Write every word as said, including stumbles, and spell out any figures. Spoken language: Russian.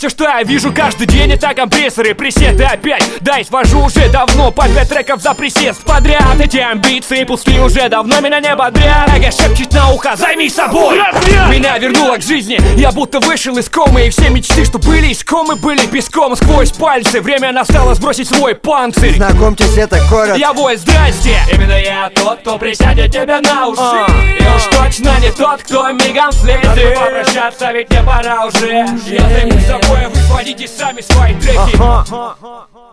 Все, что я вижу каждый день, это компрессоры, пресеты опять. Да, свожу уже давно по пять треков за присест подряд. Эти амбиции пустые уже давно меня не бодрят. Ага, шепчет на ухо, займись собой. Меня вернуло к жизни, я будто вышел из комы. И все мечты, что были искомы, были песком сквозь пальцы. Время настало сбросить свой панцирь. Знакомьтесь, это Корот. Я вой, здрасте. Именно я тот, кто присядет тебе на уши. а. И уж точно не тот, кто мигом слезет. Надо попрощаться, ведь мне пора уже. Я займусь собой, а вы сводите сами свои треки.